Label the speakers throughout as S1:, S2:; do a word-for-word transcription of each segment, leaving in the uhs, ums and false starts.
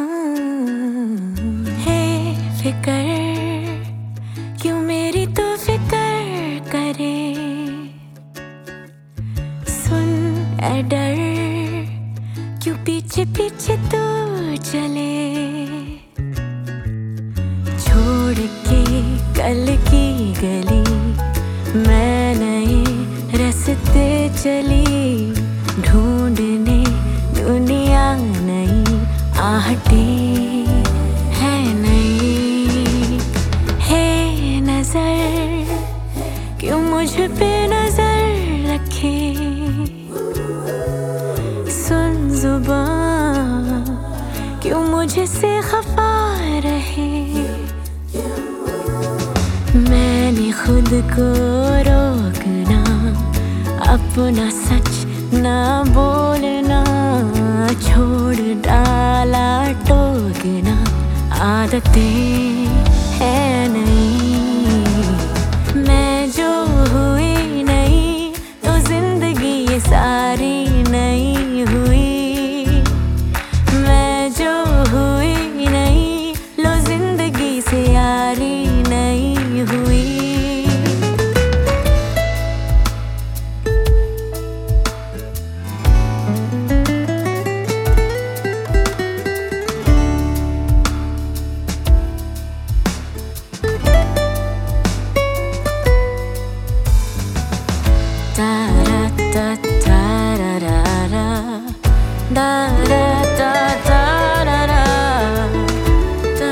S1: है फिकर क्यों मेरी तो फिकर करे, सुन ए डर क्यों पीछे पीछे तू चले, छोड़ के कल की गली मैं नए रास्ते चली, ढूंढने दुनिया नई आहटें है नई। है नजर क्यों मुझ पे नजर रखे, सुन जुबान क्यों मुझसे खफा रहे, मैंने खुद को रोकना अपना सच ना बोलना, छोड़ डाला टोकना आदतें है नहीं। मैं जो हुई नहीं तो जिंदगी ये सारी नहीं हुई, मैं जो हुई नहीं लो जिंदगी से यारी नहीं हुई। Da da da da da da da da da da da da da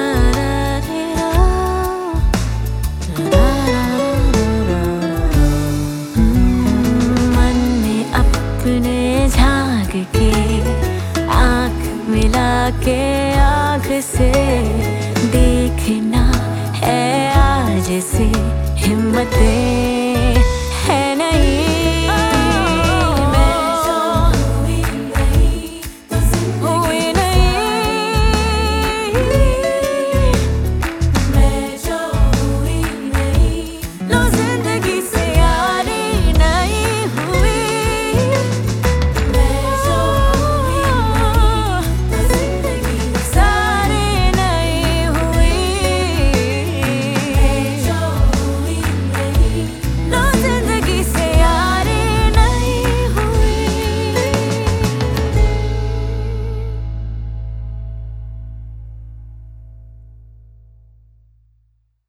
S1: मन में अपने झांक के आँख मिला के आँख से देखना है आज से हिम्मतें